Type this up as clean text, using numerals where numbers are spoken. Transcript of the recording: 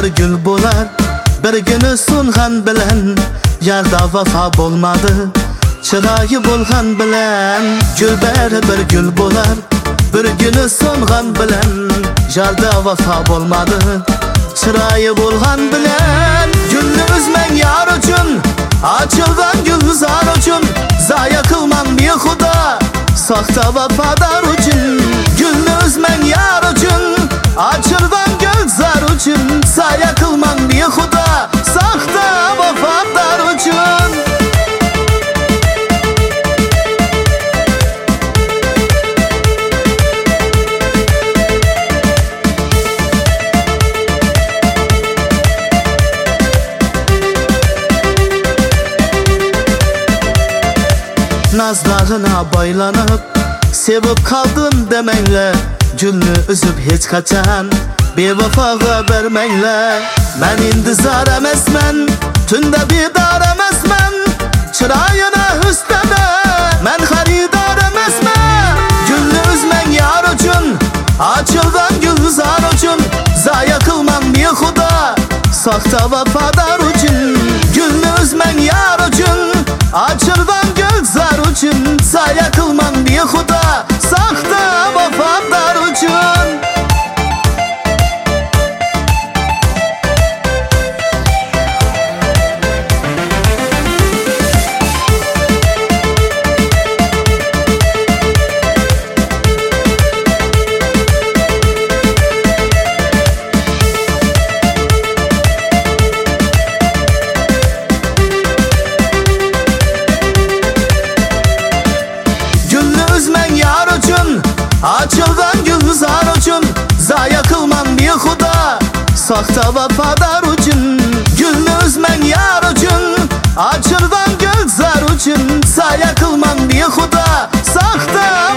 gül bo'lar. Bir günü sungan bilen yarda vafa bo'lmadi. Chiroyi bo'lgan bilen gül bir gül bo'lar. Bir günü sungan bilen yarda vafa bo'lmadi. Chiroyi bo'lgan bilen gulni üzmang yar uchun, açılgan gulzar uchun. Zaya qilmang behuda soxta vafodor uchun. Gulni üzmang yar uchun, açılgan gulzar uchun. Zaya qilmang behuda soxta vafodor uchun. Nazlarına baylanıp sevip kaldım demengler. Gülni üzüp hiç kaçan bevafaga vermengler. Men intizar emasman, tunda bedor emasman. Chiroyini husnida men xaridor emasman. Gulni üzmang yar uchun, açılgan gulzar uchun. Zaya qilmang behuda soxta vafodor uchun. Gulni üzmang yar uchun, açılgan gulzar uchun. Zaya qilmang behuda soxta vafodor uchun. Açılgan gulzar uchun. Zaya qilmang behuda soxta vafodor uchun. Gulni üzmang yar uchun, açılgan gulzar uchun. Zaya qilmang behuda soxta